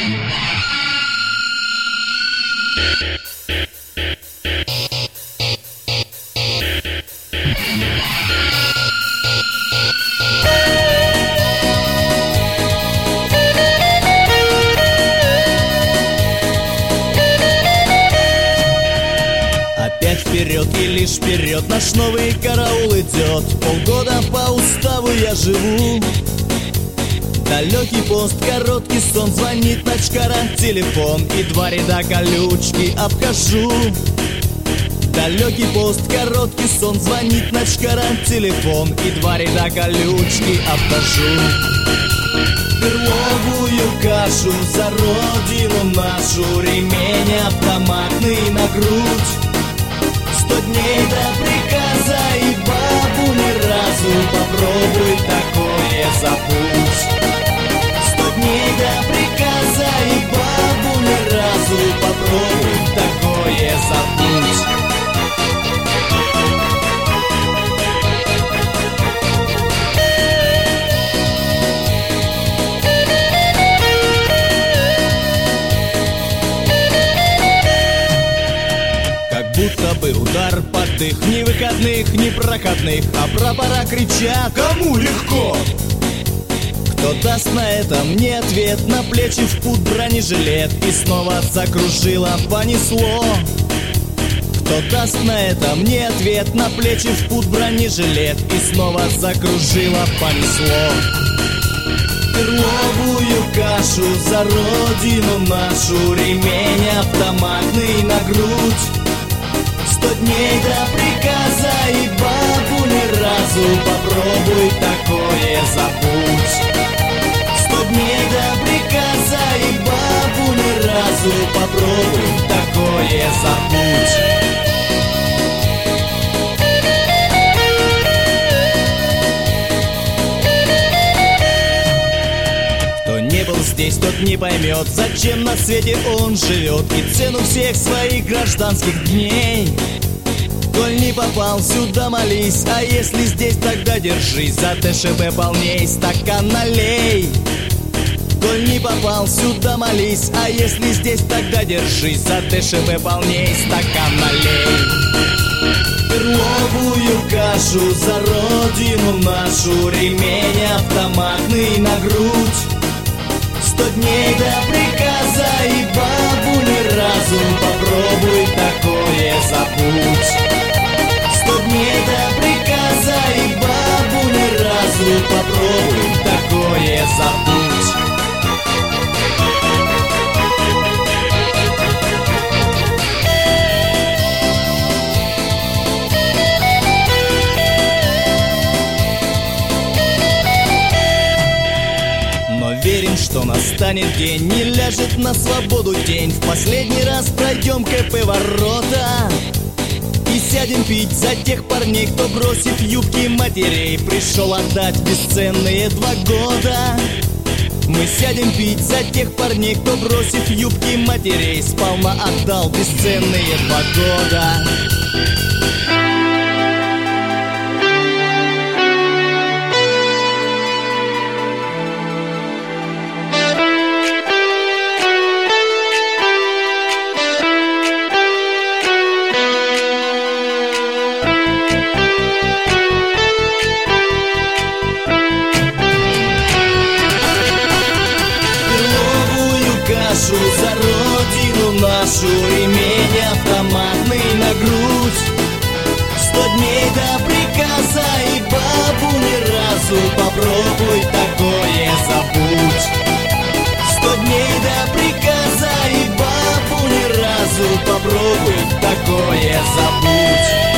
Опять вперед и лишь вперед наш новый караул идет. Полгода по уставу я живу. Далекий пост, короткий сон, звонит начкара телефон, и два ряда колючки обхожу. Далекий пост, короткий сон, звонит начкара телефон, и два ряда колючки обхожу. Перловую кашу за родину нашу, ремень автоматный на грудь. 100 дней до приказа и бабу ни разу, попробуй такое забудь. 100 дней до приказа и бабу ни разу, попробуй такое забудь. Будто бы удар под дых, ни выходных, ни проходных, а прапора кричат: кому легко? Кто даст на это мне ответ? На плечи в пуд бронежилет, и снова закружило, понесло. Кто даст на это мне ответ? На плечи в пуд бронежилет, и снова закружило, понесло. Перловую кашу за родину нашу, ремень автоматный на грудь. 100 дней до приказа и бабу ни разу, попробуй такое забудь. 100 дней до приказа и бабу ни разу, попробуй такое забудь. Не был здесь, тот не поймет, зачем на свете он живет, и цену всех своих гражданских дней. Коль не попал сюда, молись, а если здесь, тогда держись за ТШБ полней, стакан налей. Коль не попал сюда, молись, а если здесь, тогда держись за ТШБ полней, стакан налей. Перловую кашу за родину нашу, ремень автоматный на грудь. 100 дней до приказа и бабу ни разу, попробуй такое забудь. 100 дней до приказа и бабу ни разу, попробуй такое забудь. Верим, что настанет день, не ляжет на свободу день. В последний раз пройдем КП ворота и сядем пить за тех парней, кто, бросив юбки матерей, пришел отдать бесценные 2 года. Мы сядем пить за тех парней, кто, бросив юбки матерей, сполна отдал бесценные 2 года. За родину нашу, ремень автоматный на грудь. 100 дней до приказа и бабу ни разу, попробуй такое забудь. 100 дней до приказа и бабу ни разу, попробуй такое забудь.